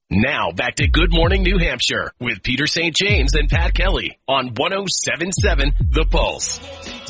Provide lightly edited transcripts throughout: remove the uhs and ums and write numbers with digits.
Now back to Good Morning New Hampshire with Peter St. James and Pat Kelly on 107.7 The Pulse.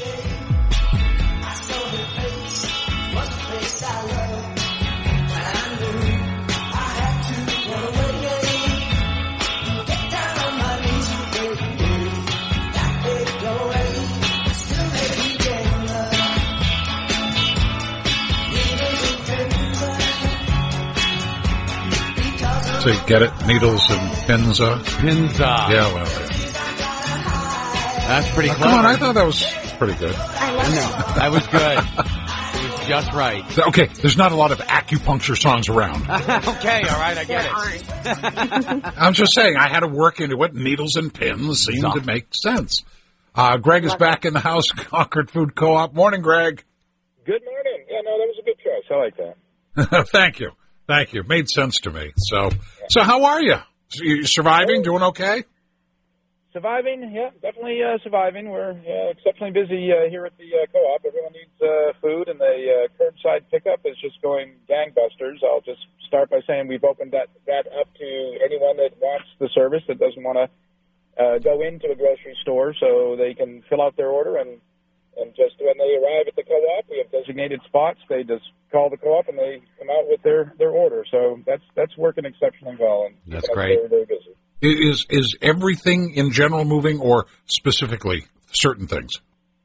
So get it? Needles and pins. Pins. Yeah, well. That's pretty clever. Come on, I thought that was pretty good. I love it. That was good. It was just right. Okay, there's not a lot of acupuncture songs around. Okay, all right, I get it. I'm just saying, I had to work into it. Needles and pins seem to make sense. Greg is back in the house, Concord Food Co-op. Morning, Greg. Good morning. Yeah, no, that was a good choice. I like that. Thank you. Thank you. Made sense to me. So how are you? You surviving? Doing okay? Surviving, yeah, definitely surviving. We're exceptionally busy here at the co-op. Everyone needs food, and the curbside pickup is just going gangbusters. I'll just start by saying we've opened that up to anyone that wants the service that doesn't want to go into a grocery store, so they can fill out their order and just when they arrive at the co-op, we have designated spots. They just call the co-op and they come out with their order. So that's working exceptionally well. And that's great. Very, very busy. Is everything in general moving, or specifically certain things?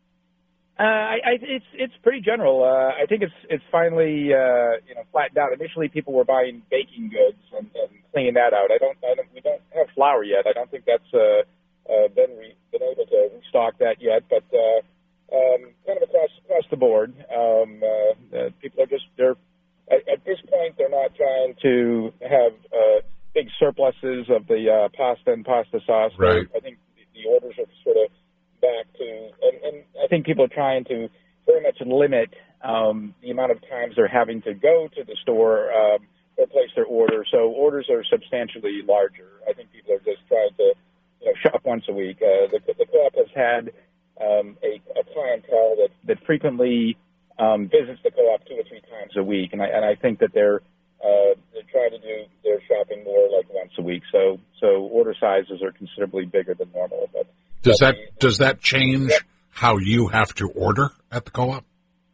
It's pretty general. I think it's finally flattened out. Initially, people were buying baking goods and cleaning that out. We don't have flour yet. I don't think that's been able to restock that yet. But kind of across the board, people are at this point they're not trying to have big surpluses of the pasta and pasta sauce. Right. I think the orders are sort of back to, and I think people are trying to very much limit the amount of times they're having to go to the store or place their order. So orders are substantially larger. I think people are just trying to shop once a week. The co-op has had a clientele that frequently visits the co-op 2 or 3 times a week, and I think that they're trying to do their shopping more like once a week. So order sizes are considerably bigger than normal. But does that change how you have to order at the co-op?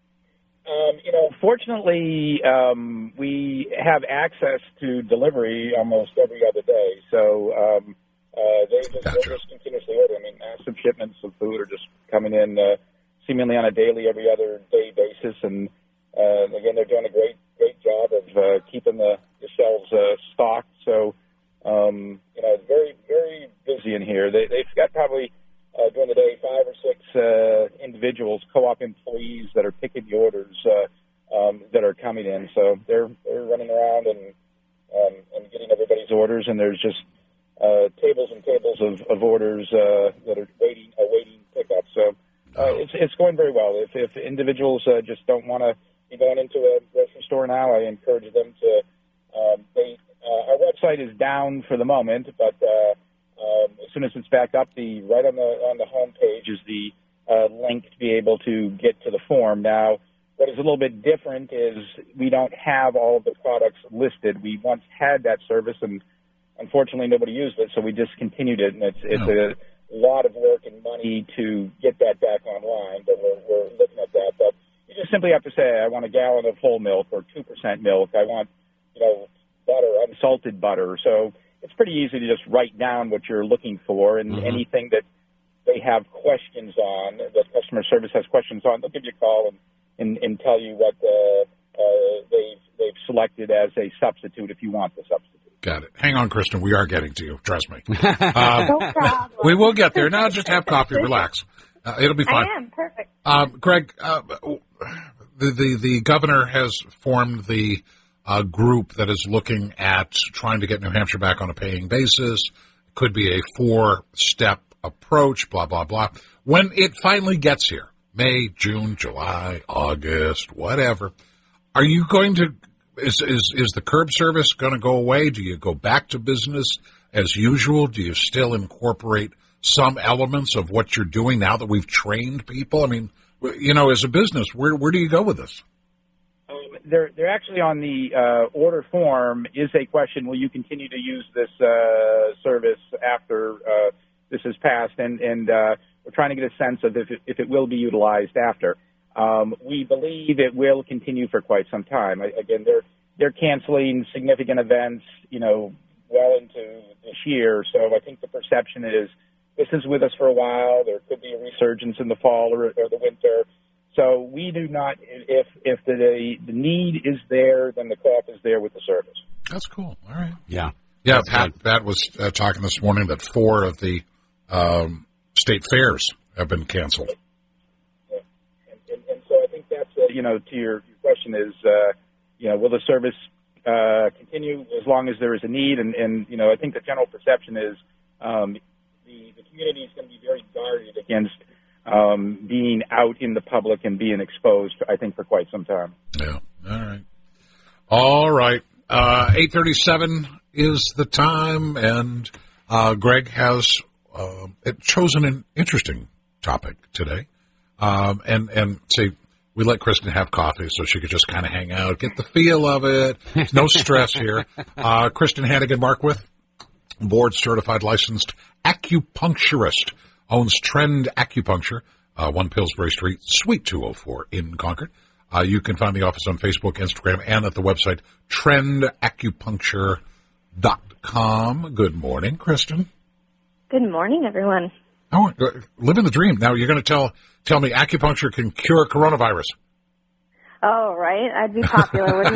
Fortunately, we have access to delivery almost every other day. So they're just continuously ordering. I mean, massive shipments of food are just coming in seemingly on a daily, every other day basis. And again, they're doing a great job of keeping the shelves stocked. So, very, very busy in here. They've got probably during the day 5 or 6 individuals, co-op employees that are picking the orders that are coming in. So they're running around and getting everybody's orders, and there's just tables and tables of orders that are waiting pickup. So it's going very well. If individuals just don't want to be going into a grocery store now, I encourage them to. Our website is down for the moment, but as soon as it's back up, right on the home page is the link to be able to get to the form. Now, what is a little bit different is we don't have all of the products listed. We once had that service, and unfortunately nobody used it, so we discontinued it, and it's a lot of work and money to get that back online, but we're looking at that. But you just simply have to say, I want a gallon of whole milk or 2% milk. I want, butter, unsalted butter. So it's pretty easy to just write down what you're looking for, and anything that they have questions on, that customer service has questions on, they'll give you a call and tell you what they've selected as a substitute if you want the substitute. Got it. Hang on, Kristen. We are getting to you. Trust me. No problem. We will get there. Now just have coffee. Relax. It'll be fine. I am. Perfect. Greg, the governor has formed the group that is looking at trying to get New Hampshire back on a paying basis. It could be a 4-step approach, blah, blah, blah. When it finally gets here, May, June, July, August, whatever, are you going to is the curb service going to go away? Do you go back to business as usual? Do you still incorporate some elements of what you're doing now that we've trained people? I mean, as a business, where do you go with this? they're actually on the order form is a question, will you continue to use this service after this is passed? And we're trying to get a sense of if it will be utilized after. We believe it will continue for quite some time. Again, they're canceling significant events, well into this year. So I think the perception is this is with us for a while. There could be a resurgence in the fall or the winter. So we do not, if the need is there, then the co-op is there with the service. That's cool. All right. Yeah. Yeah, Pat was talking this morning that 4 of the state fairs have been canceled. Yeah. And so I think that's, to your question is, will the service continue as long as there is a need? And I think the general perception is the community is going to be very guarded against being out in the public and being exposed, I think, for quite some time. Yeah. All right. 8:37 is the time, and Greg has chosen an interesting topic today. And say we let Kristen have coffee so she could just kind of hang out, get the feel of it. No stress here. Kristen Hannigan Markwith, board-certified licensed acupuncturist, owns Trend Acupuncture, 1 Pillsbury Street, Suite 204 in Concord. You can find the office on Facebook, Instagram, and at the website trendacupuncture.com. Good morning, Kristen. Good morning, everyone. Oh, living the dream. Now, you're going to tell me acupuncture can cure coronavirus. Oh, right. I'd be popular, wouldn't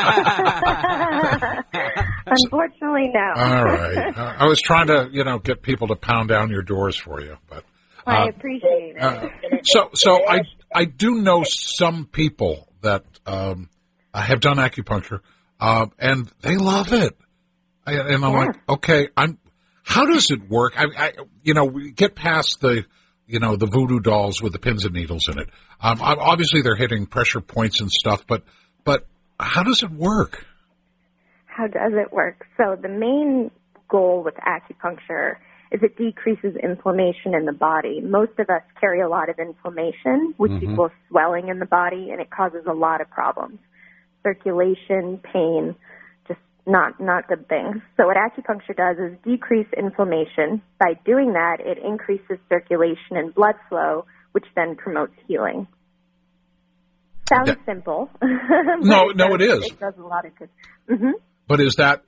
I? Unfortunately, no. All right. I was trying to, get people to pound down your doors for you, but I appreciate it. So I do know some people that have done acupuncture, and they love it. And I'm like, okay, how does it work? We get past the voodoo dolls with the pins and needles in it. Obviously, they're hitting pressure points and stuff, but how does it work? How does it work? So the main goal with acupuncture is it decreases inflammation in the body. Most of us carry a lot of inflammation, which equals swelling in the body, and it causes a lot of problems. Circulation, pain, just not good things. So what acupuncture does is decrease inflammation. By doing that, it increases circulation and blood flow, which then promotes healing. Sounds simple. No, it is. It does a lot of good. Mm-hmm. But is that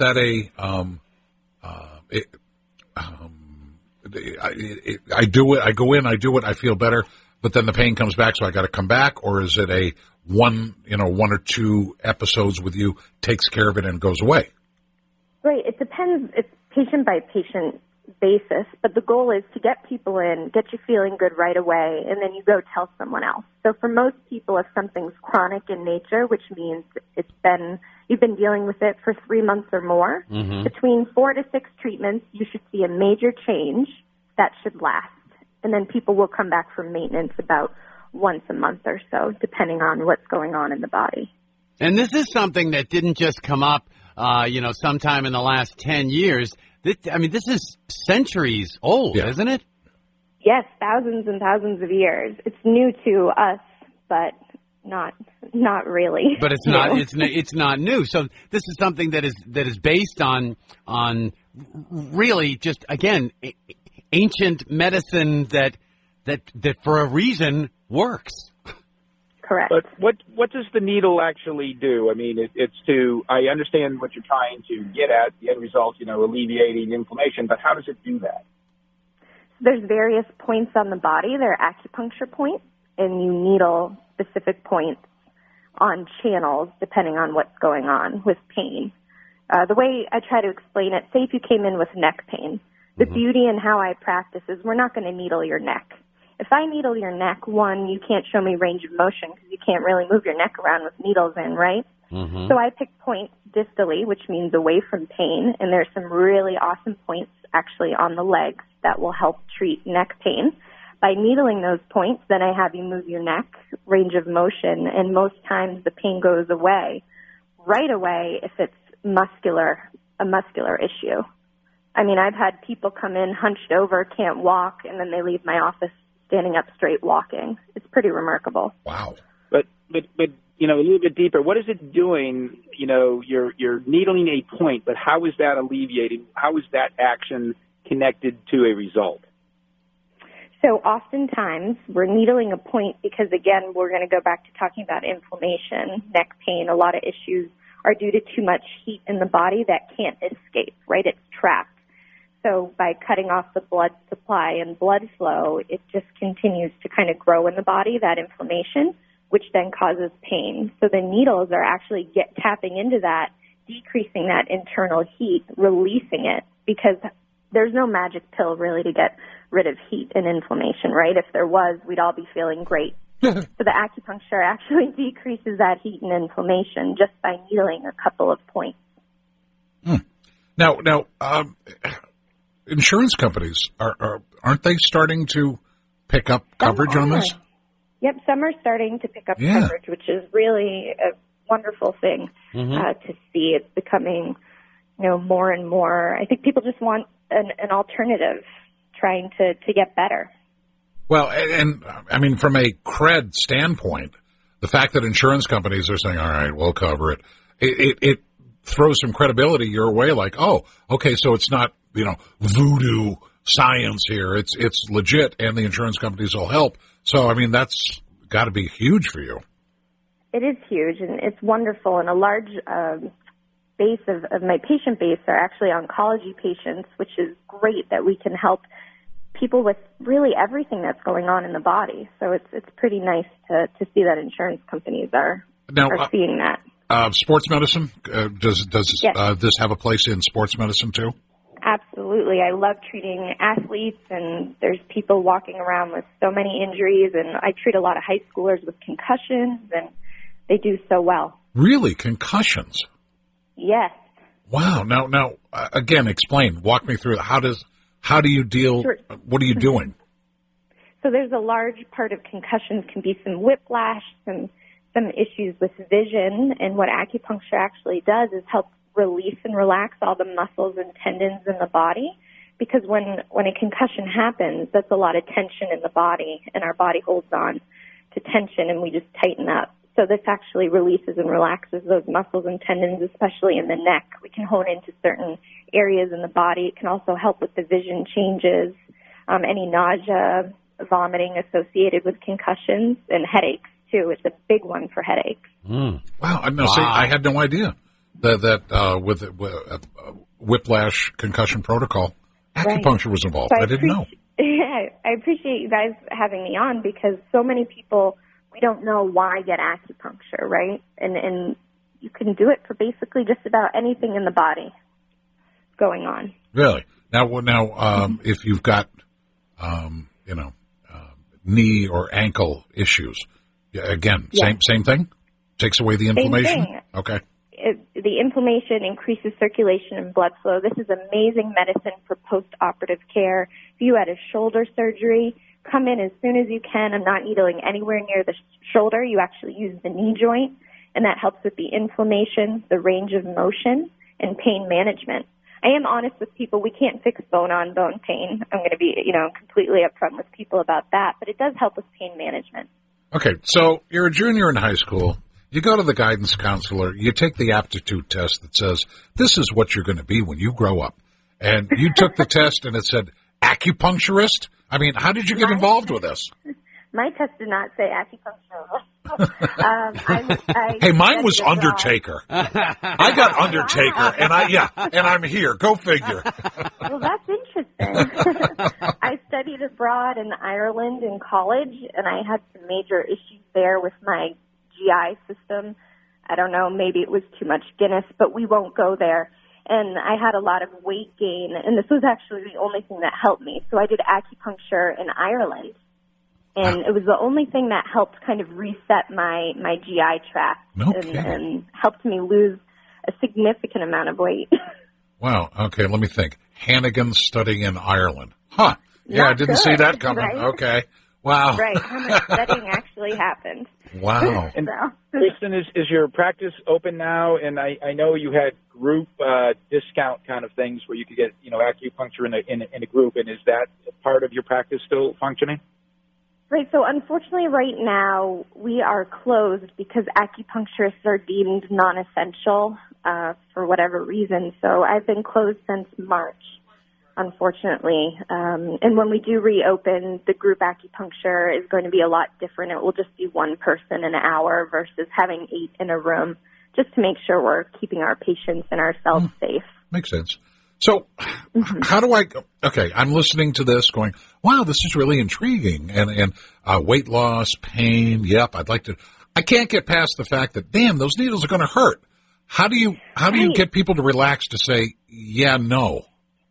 I do it, I go in, I do it, I feel better, but then the pain comes back, so I got to come back, or is it a one or two episodes with you takes care of it and goes away? Right. It depends. It's patient by patient basis, but the goal is to get people in, get you feeling good right away, and then you go tell someone else. So for most people, if something's chronic in nature, which means you've been dealing with it for 3 months or more, between 4 to 6 treatments, you should see a major change that should last. And then people will come back for maintenance about once a month or so, depending on what's going on in the body. And this is something that didn't just come up, sometime in the last 10 years. This is centuries old, isn't it? Yes, thousands and thousands of years. It's new to us, but not really. But it's not. It's not new. So this is something that is based on really just again ancient medicine that for a reason works. Correct. But what does the needle actually do? I mean, I understand what you're trying to get at, the end result, alleviating inflammation, but how does it do that? There's various points on the body. There are acupuncture points, and you needle specific points on channels depending on what's going on with pain. The way I try to explain it, say if you came in with neck pain, the beauty in how I practice is we're not going to needle your neck. If I needle your neck, one, you can't show me range of motion because you can't really move your neck around with needles in, right? So I pick points distally, which means away from pain, and there's some really awesome points actually on the legs that will help treat neck pain. By needling those points, then I have you move your neck, range of motion, and most times the pain goes away right away if it's a muscular issue. I mean, I've had people come in hunched over, can't walk, and then they leave my office standing up straight walking. It's pretty remarkable. Wow. But a little bit deeper, what is it doing? You're needling a point, but how is that alleviating? How is that action connected to a result? So oftentimes we're needling a point because, again, we're going to go back to talking about inflammation, neck pain. A lot of issues are due to too much heat in the body that can't escape, right? It's trapped. So by cutting off the blood supply and blood flow, it just continues to kind of grow in the body, that inflammation, which then causes pain. So the needles are actually tapping into that, decreasing that internal heat, releasing it, because there's no magic pill really to get rid of heat and inflammation, right? If there was, we'd all be feeling great. So the acupuncture actually decreases that heat and inflammation just by needling a couple of points. Now, insurance companies aren't they starting to pick up coverage on this? Yep, some are starting to pick up coverage, which is really a wonderful thing to see. It's becoming, more and more. I think people just want an alternative, trying to get better. Well, and I mean, from a cred standpoint, the fact that insurance companies are saying, all right, we'll cover it, it throws some credibility your way, like, oh, okay, so it's not, voodoo science here. It's legit, and the insurance companies will help. So, I mean, that's got to be huge for you. It is huge, and it's wonderful. And a large base of my patient base are actually oncology patients, which is great that we can help people with really everything that's going on in the body. So it's pretty nice to see that insurance companies are seeing that. Sports medicine, does this have a place in sports medicine too? Absolutely. I love treating athletes, and there's people walking around with so many injuries, and I treat a lot of high schoolers with concussions, and they do so well. Really? Concussions? Yes. Wow. Now, again, explain. Walk me through. How do you deal? Sure. What are you doing? So there's a large part of concussions can be some whiplash, some issues with vision, and what acupuncture actually does is help release and relax all the muscles and tendons in the body, because when a concussion happens, that's a lot of tension in the body, and our body holds on to tension, and we just tighten up. So this actually releases and relaxes those muscles and tendons, especially in the neck. We can hone into certain areas in the body. It can also help with the vision changes, any nausea, vomiting associated with concussions, and headaches, too. It's a big one for headaches. Wow. See, I had no idea that with whiplash concussion protocol, acupuncture was involved. So I didn't know. Yeah, I appreciate you guys having me on, because so many people, we don't know why get acupuncture, right? And you can do it for basically just about anything in the body going on. Really? Now, if you've got, knee or ankle issues, again, same thing? Takes away the inflammation? Same thing. Okay. The inflammation increases circulation and blood flow. This is amazing medicine for post-operative care. If you had a shoulder surgery, come in as soon as you can. I'm not needling anywhere near the shoulder. You actually use the knee joint, and that helps with the inflammation, the range of motion, and pain management. I am honest with people. We can't fix bone-on-bone pain. I'm going to be, completely upfront with people about that, but it does help with pain management. Okay, so you're a junior in high school. You go to the guidance counselor. You take the aptitude test that says, this is what you're going to be when you grow up. And you took the test, and it said, acupuncturist? I mean, how did you get involved with this? My test did not say acupuncture. Hey, mine was Undertaker. I got Undertaker, and I'm here. Go figure. Well, that's interesting. I studied abroad in Ireland in college, and I had some major issues there with my GI system. I don't know, maybe it was too much Guinness, but we won't go there. And I had a lot of weight gain, and this was actually the only thing that helped me. So I did acupuncture in Ireland, and it was the only thing that helped kind of reset my GI tract and helped me lose a significant amount of weight. Wow. Okay, let me think. Hannigan studying in Ireland. Huh. Yeah, I didn't see that coming. Right? Okay. Wow. Right. How much studying actually happened. Wow. And Kristen, is your practice open now? And I know you had group discount kind of things where you could get, acupuncture in a group. And is that part of your practice still functioning? Right, so unfortunately right now we are closed because acupuncturists are deemed non-essential for whatever reason. So I've been closed since March, unfortunately. And when we do reopen, the group acupuncture is going to be a lot different. It will just be one person an hour versus having 8 in a room, just to make sure we're keeping our patients and ourselves safe. Makes sense. So how do I'm listening to this going, wow, this is really intriguing. And weight loss, pain, yep, I can't get past the fact that, damn, those needles are going to hurt. How do you get people to relax to say, yeah, no?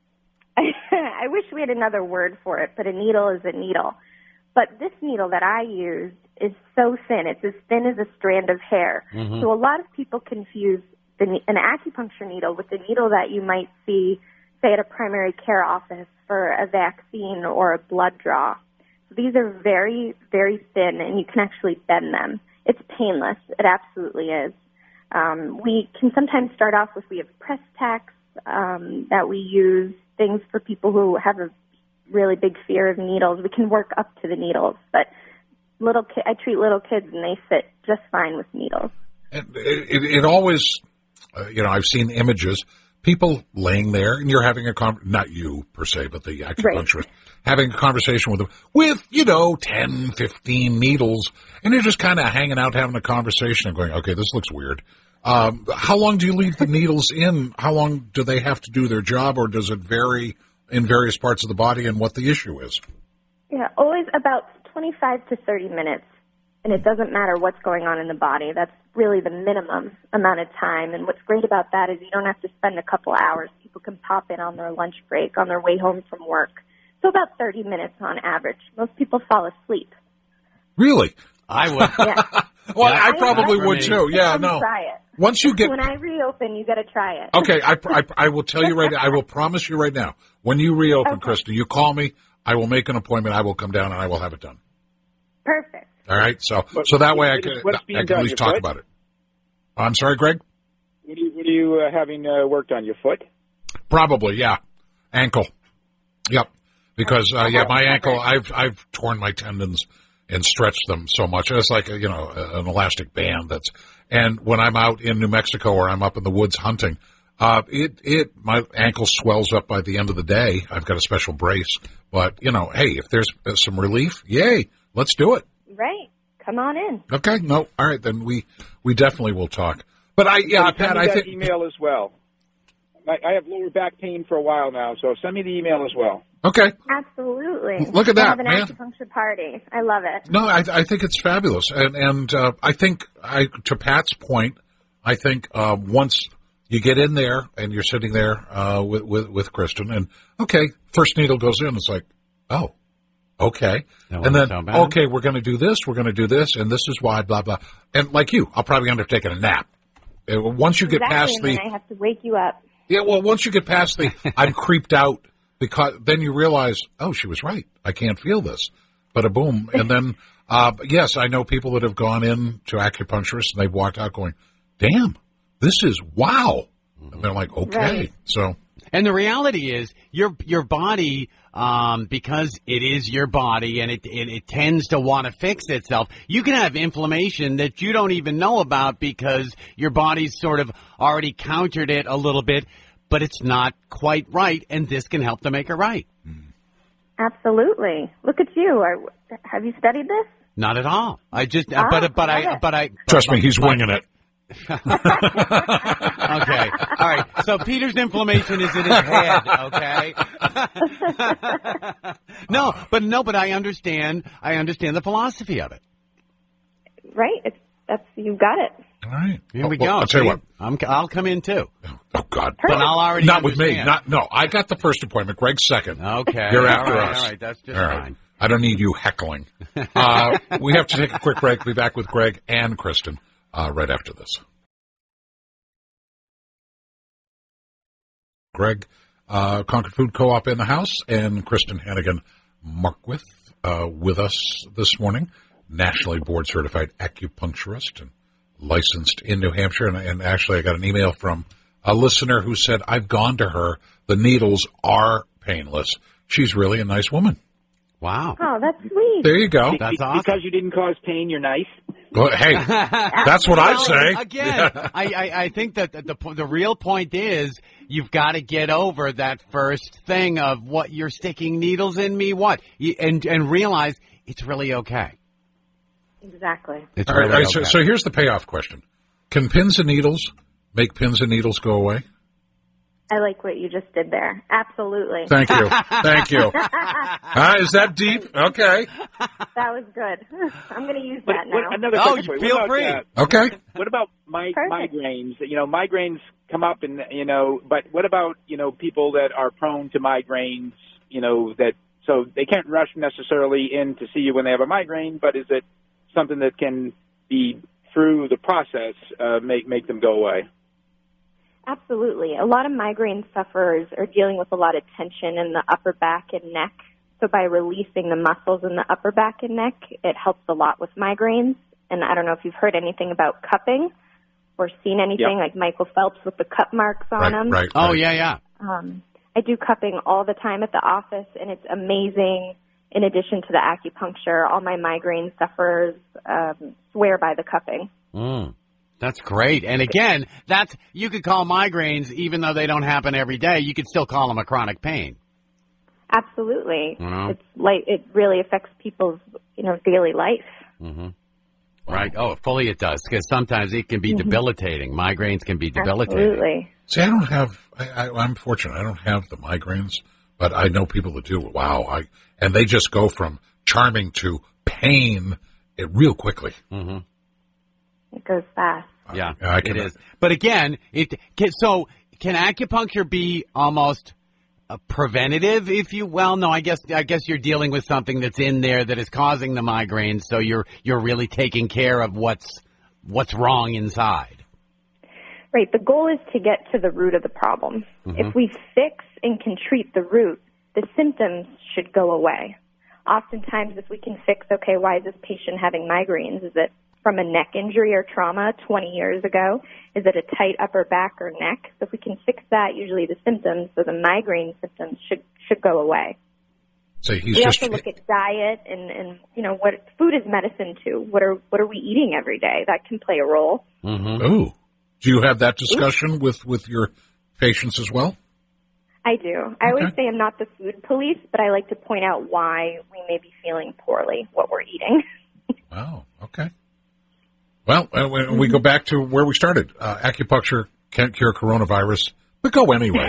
I wish we had another word for it, but a needle is a needle. But this needle that I use is so thin. It's as thin as a strand of hair. Mm-hmm. So a lot of people confuse an acupuncture needle with the needle that you might see, say, at a primary care office for a vaccine or a blood draw. So these are very, very thin, and you can actually bend them. It's painless. It absolutely is. We can sometimes start off with, we have press tacks that we use, things for people who have a really big fear of needles. We can work up to the needles, but I treat little kids, and they fit just fine with needles. It always... I've seen images, people laying there, and you're having not you per se, but the acupuncturist, having a conversation with them with, 10, 15 needles, and you're just kind of hanging out, having a conversation and going, okay, this looks weird. How long do you leave the needles in? How long do they have to do their job, or does it vary in various parts of the body and what the issue is? Yeah, always about 25 to 30 minutes. And it doesn't matter what's going on in the body. That's really the minimum amount of time. And what's great about that is you don't have to spend a couple hours. People can pop in on their lunch break, on their way home from work. So about 30 minutes on average. Most people fall asleep. Really? I would. Yeah. Well, I probably would too. Yeah, no. Try it. Once you get... When I reopen, you got to try it. Okay, I will tell you right now. I will promise you right now. When you reopen, okay, Kristen, you call me. I will make an appointment. I will come down and I will have it done. Perfect. All right, so that way I can at least talk about it. I'm sorry, Greg? What are you having worked on, your foot? Probably, yeah. Ankle. Yep. Because, my ankle, I've torn my tendons and stretched them so much. It's like, an elastic band and when I'm out in New Mexico or I'm up in the woods hunting, my ankle swells up by the end of the day. I've got a special brace. But, hey, if there's some relief, yay, let's do it. Right. Come on in. Okay. No. All right. Then we definitely will talk. But Pat, I think email as well. I have lower back pain for a while now, so send me the email as well. Okay. Absolutely. Look at that, have an acupuncture party. I love it. No, I think it's fabulous, and I think to Pat's point, I think once you get in there and you're sitting there with Kristen, and okay, first needle goes in, it's like, oh. Okay. And then, okay, we're going to do this, and this is why, blah, blah. And like you, I'll probably end up taking a nap. Once you get past the... I have to wake you up. Yeah, well, once you get past the, I'm creeped out, because then you realize, oh, she was right. I can't feel this. Bada boom. And then, yes, I know people that have gone in to acupuncturists, and they've walked out going, damn, this is wow. And they're like, okay. Right. So... And the reality is, your body, because it is your body and it tends to want to fix itself, you can have inflammation that you don't even know about because your body's sort of already countered it a little bit, but it's not quite right, and this can help to make it right. Absolutely. Look at you. Have you studied this? Not at all. I just, but I trust me, he's winging it. Okay. All right. So Peter's inflammation is in his head. Okay. But I understand. I understand the philosophy of it. Right. You got it. All right. Here we go. I'll tell you what. I'll come in too. Oh God. But I'll already not understand. with me. No. I got the first appointment. Greg's second. Okay. You're after us. All right. That's just fine. I don't need you heckling. We have to take a quick break. We'll be back with Greg and Kristen. Right after this. Greg, Concord Food Co-op in the house, and Kristen Hannigan Markwith with us this morning, nationally board-certified acupuncturist and licensed in New Hampshire. And actually, I got an email from a listener who said, I've gone to her. The needles are painless. She's really a nice woman. Wow. Oh, that's sweet. There you go. That's awesome. Because you didn't cause pain, you're nice. Well, hey, that's what I say. Again, I think that the real point is you've got to get over that first thing of what you're sticking needles in me, and realize it's really okay. Exactly. It's All really right, okay. so here's the payoff question. Can pins and needles make pins and needles go away? I like what you just did there. Absolutely. Thank you. Thank you. Is that deep? Okay. That was good. I'm going to use that now. Another Oh, question for you. feel What about, free. Okay. What about Perfect. migraines? Migraines come up, and but what about people that are prone to migraines? So they can't rush necessarily in to see you when they have a migraine, but is it something that can be through the process make them go away? Absolutely. A lot of migraine sufferers are dealing with a lot of tension in the upper back and neck. So by releasing the muscles in the upper back and neck, it helps a lot with migraines. And I don't know if you've heard anything about cupping or seen anything like Michael Phelps with the cup marks on him. Right. Oh, yeah. I do cupping all the time at the office, and it's amazing. In addition to the acupuncture, all my migraine sufferers swear by the cupping. That's great. And again, you could call migraines, even though they don't happen every day, you could still call them a chronic pain. Absolutely. Mhm. It's like it really affects people's, daily life. Mm-hmm. Right. Oh, fully it does, because sometimes it can be debilitating. Migraines can be debilitating. Absolutely. See, I don't have. I'm fortunate. I don't have the migraines, but I know people that do. Wow. And they just go from charming to pain real quickly. Mm-hmm. It goes fast. Yeah, I can- it is. But again, can acupuncture be almost preventative? No, I guess you're dealing with something that's in there that is causing the migraines, so you're really taking care of what's wrong inside. Right. The goal is to get to the root of the problem. Mm-hmm. If we fix and can treat the root, the symptoms should go away. Oftentimes, if we can fix, okay, why is this patient having migraines? Is it from a neck injury or trauma 20 years ago? Is it a tight upper back or neck? So if we can fix that, usually the symptoms, so the migraine symptoms should go away. So he's We just. also look at diet and what food is medicine too. What are we eating every day? That can play a role. Mm-hmm. Ooh. Do you have that discussion with your patients as well? I do. I always say I'm not the food police, but I like to point out why we may be feeling poorly, what we're eating. Wow. Okay. Well, we go back to where we started. Acupuncture can't cure coronavirus, but go anyway.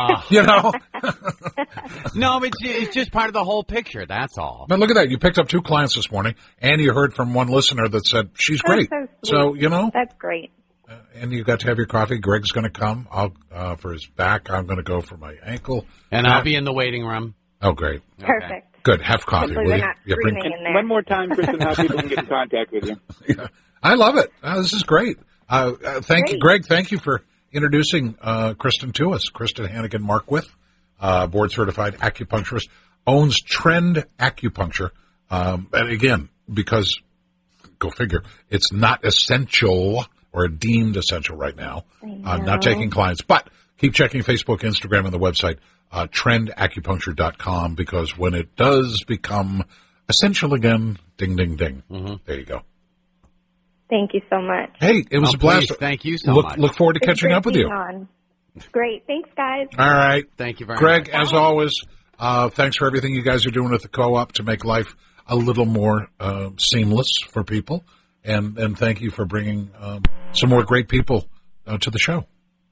No, it's just part of the whole picture. That's all. But look at that. You picked up 2 clients this morning, and you heard from one listener that said she's great. So sweet. That's great. And you got to have your coffee. Greg's going to come. I'll for his back. I'm going to go for my ankle. And I'll be in the waiting room. Oh, great. Perfect. Good. Have coffee. Hopefully Will they're you? not Yeah, screaming in there. One more time, Kristen, how people can get in contact with you. Yeah. I love it. This is great. Thank you, Greg. Thank you for introducing Kristen to us. Kristen Hannigan Markwith, board-certified acupuncturist, owns Trend Acupuncture. And again, because, go figure, it's not essential or deemed essential right now. I'm not taking clients, but keep checking Facebook, Instagram, and the website, trendacupuncture.com, because when it does become essential again, ding, ding, ding. Mm-hmm. There you go. Thank you so much. Hey, it was a blast. Please, thank you so much. Look forward to catching up with you. Great. Thanks, guys. All right. Thank you very Greg, much. as always, thanks for everything you guys are doing at the co-op to make life a little more seamless for people. And thank you for bringing some more great people to the show.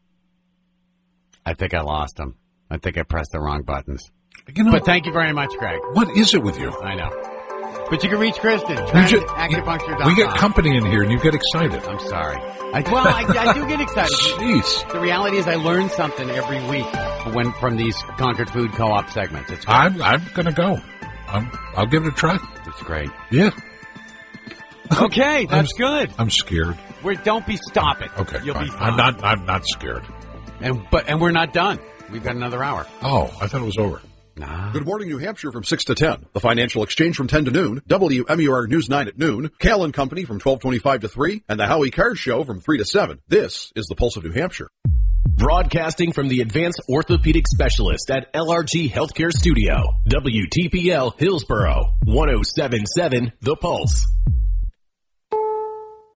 I think I lost them. I think I pressed the wrong buttons. But thank you very much, Greg. What is it with you? I know. But you can reach Kristen, trendacupuncture.com. We get company in here, and you get excited. I'm sorry. I do get excited. Jeez. The reality is I learn something every week from these Concord Food Co-op segments. It's great. I'm going to go. I'll give it a try. It's great. Yeah. Okay, that's good. I'm scared. Stop it. Okay, You'll fine. be fine. I'm not scared. And we're not done. We've got another hour. Oh, I thought it was over. Nah. Good morning, New Hampshire from 6 to 10. The Financial Exchange from 10 to noon. WMUR News 9 at noon. Cal and Company from 12:25 to 3. And the Howie Cars Show from 3 to 7. This is the Pulse of New Hampshire. Broadcasting from the Advanced Orthopedic Specialist at LRG Healthcare Studio. WTPL Hillsboro. 107.7 The Pulse.